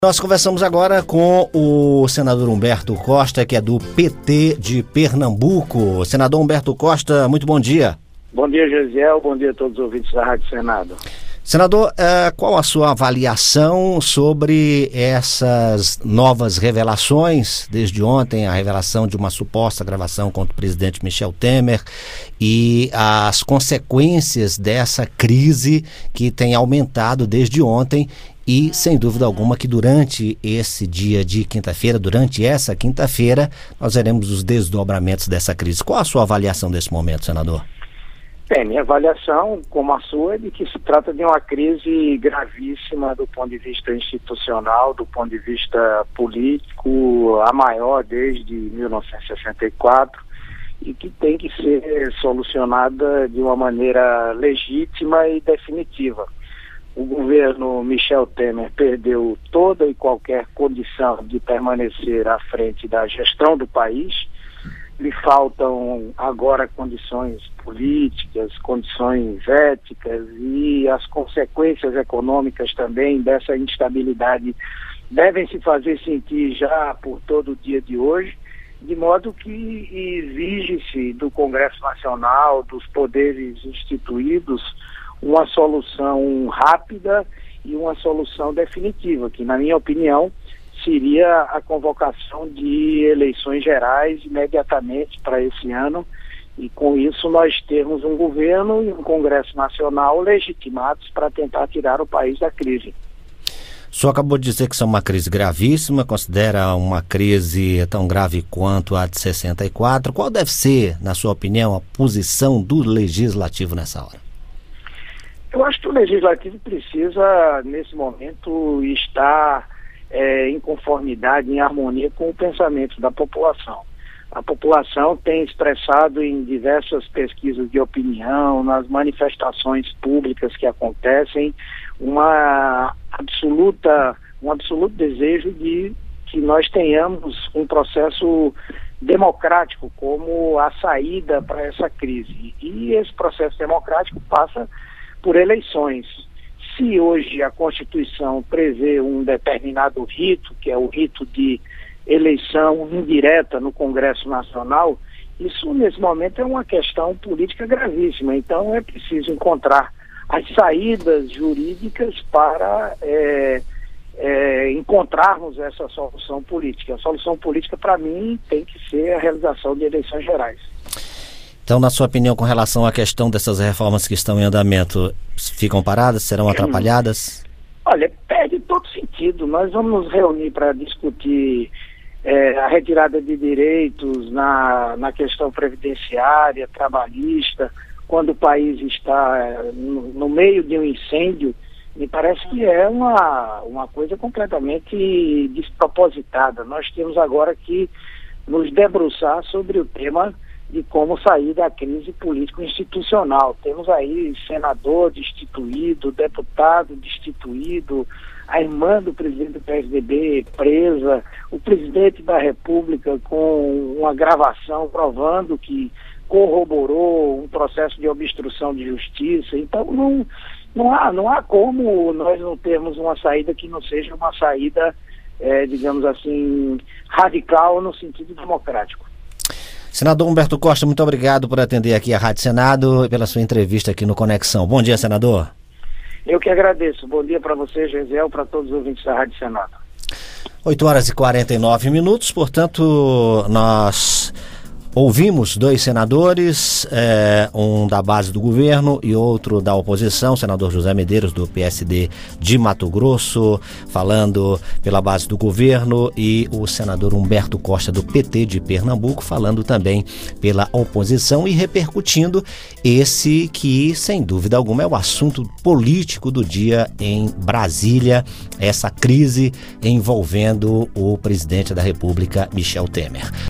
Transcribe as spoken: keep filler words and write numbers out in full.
Nós conversamos agora com o senador Humberto Costa, que é do P T de Pernambuco. Senador Humberto Costa, muito bom dia. Bom dia, Gesiel. Bom dia a todos os ouvintes da Rádio Senado. Senador, qual a sua avaliação sobre essas novas revelações? Desde ontem, a revelação de uma suposta gravação contra o presidente Michel Temer e as consequências dessa crise que tem aumentado desde ontem. E, sem dúvida alguma, que durante esse dia de quinta-feira, durante essa quinta-feira, nós veremos os desdobramentos dessa crise. Qual a sua avaliação desse momento, senador? Bem, minha avaliação, como a sua, é de que se trata de uma crise gravíssima do ponto de vista institucional, do ponto de vista político, a maior desde mil novecentos e sessenta e quatro, e que tem que ser solucionada de uma maneira legítima e definitiva. O governo Michel Temer perdeu toda e qualquer condição de permanecer à frente da gestão do país. Lhe faltam agora condições políticas, condições éticas, e as consequências econômicas também dessa instabilidade devem se fazer sentir já por todo o dia de hoje, de modo que exige-se do Congresso Nacional, dos poderes instituídos, uma solução rápida e uma solução definitiva, que, na minha opinião, seria a convocação de eleições gerais imediatamente para esse ano, e com isso nós termos um governo e um Congresso Nacional legitimados para tentar tirar o país da crise. O senhor acabou de dizer que isso é uma crise gravíssima, considera uma crise tão grave quanto a de sessenta e quatro. Qual deve ser, na sua opinião, a posição do Legislativo nessa hora? Eu acho que o Legislativo precisa, nesse momento, estar é, em conformidade, em harmonia com o pensamento da população. A população tem expressado em diversas pesquisas de opinião, nas manifestações públicas que acontecem, uma absoluta, um absoluto desejo de que nós tenhamos um processo democrático como a saída para essa crise. E esse processo democrático passa por eleições. Se hoje a Constituição prevê um determinado rito, que é o rito de eleição indireta no Congresso Nacional, isso nesse momento é uma questão política gravíssima. Então é preciso encontrar as saídas jurídicas para é, é, encontrarmos essa solução política. A solução política, para mim, tem que ser a realização de eleições gerais. Então, na sua opinião, com relação à questão dessas reformas que estão em andamento, ficam paradas, serão atrapalhadas? Olha, perde todo sentido. Nós vamos nos reunir para discutir é, a retirada de direitos na, na questão previdenciária, trabalhista, quando o país está é, no, no meio de um incêndio. Me parece que é uma, uma coisa completamente despropositada. Nós temos agora que nos debruçar sobre o tema de como sair da crise político-institucional. Temos aí senador destituído, deputado destituído, a irmã do presidente do P S D B presa, o presidente da República com uma gravação provando que corroborou um processo de obstrução de justiça. Então não, não, há, não há como nós não termos uma saída que não seja uma saída, é, digamos assim, radical no sentido democrático. Senador Humberto Costa, muito obrigado por atender aqui a Rádio Senado e pela sua entrevista aqui no Conexão. Bom dia, senador. Eu que agradeço. Bom dia para você, Gesiel, para todos os ouvintes da Rádio Senado. oito horas e quarenta e nove minutos, portanto, nós ouvimos dois senadores, é, um da base do governo e outro da oposição, o senador José Medeiros, do P S D de Mato Grosso, falando pela base do governo, e o senador Humberto Costa, do P T de Pernambuco, falando também pela oposição e repercutindo esse que, sem dúvida alguma, é o assunto político do dia em Brasília, essa crise envolvendo o presidente da República, Michel Temer.